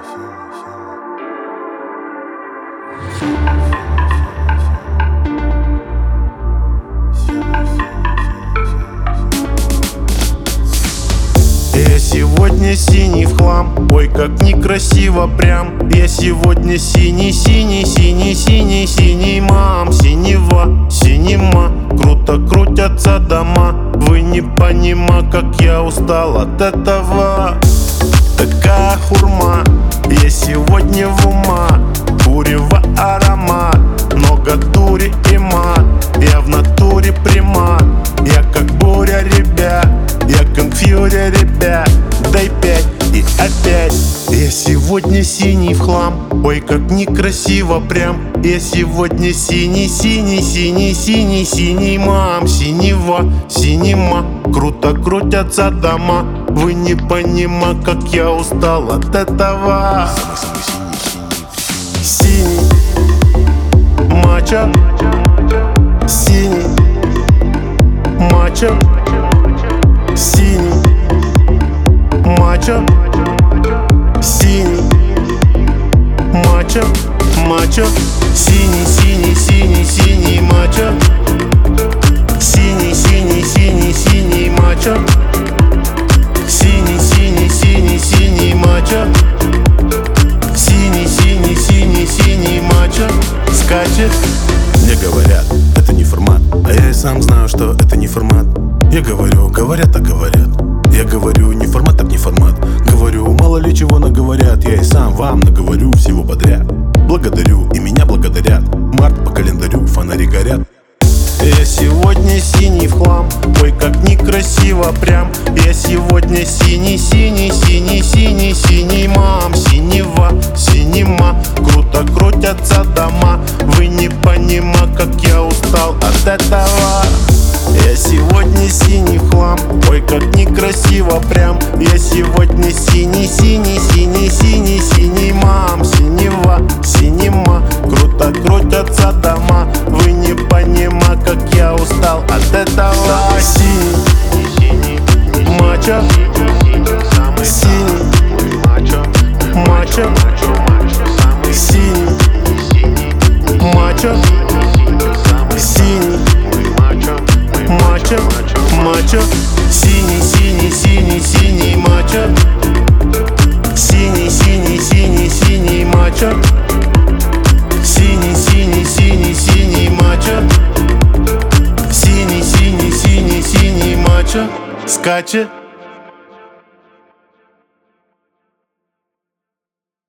Я сегодня синий в хлам, ой, как некрасиво прям. Я сегодня синий, синий, синий, синий, синий, мам, синева, синема. Круто крутятся дома, вы не понима, как я устал от этого. Такая хурма, я сегодня в ума. Курево аромат, много дури и мат. Я в натуре примат, я как буря, ребят. Я как фьюри, ребят. Дай 5 и опять. Я сегодня синий в хлам, ой, как некрасиво прям. Я сегодня синий, синий, синий, синий, синий, мам, синева, синема. Круто крутятся дома, вы не понима, как я устал от этого. Синий мачо, синий мачо, синий мачо, синий мачо, мачо, синий, синий, синий, синий мачо, синий, синий, синий, синий мачо, синий, синий, синий, синий мачо, синий, синий, синий, синий мачо. Скачет. Мне говорят, это не формат, а я и сам знаю, что это не формат. Я говорю, говорят, так говорят. Я говорю, не формат, так не формат. Говорю, мало ли чего наговорят. Я и сам вам наговорю всего подряд. Благодарю, и меня благодарят. Март по календарю, фонари горят. Я сегодня синий в хлам, ой, как некрасиво прям. Я сегодня синий, синий, синий, синий, синий, мам, синева, синема. Круто крутятся дома, вы не понима, как я устал от этого. Я сегодня синий в хлам, ой, как некрасиво прям. Я сегодня синий, синий, синий, синий, синий, мам, синева, синема. Круто крутятся дома, вы не понима, как я устал от этого. Синий мачо, синий мачо, синий мачо, синий мачо, мачо, синий, синий, синий, синий мачо, синий, синий, синий, синий мачо, синий, синий, синий, синий мачо, синий, синий, синий, синий мачо. Скачет.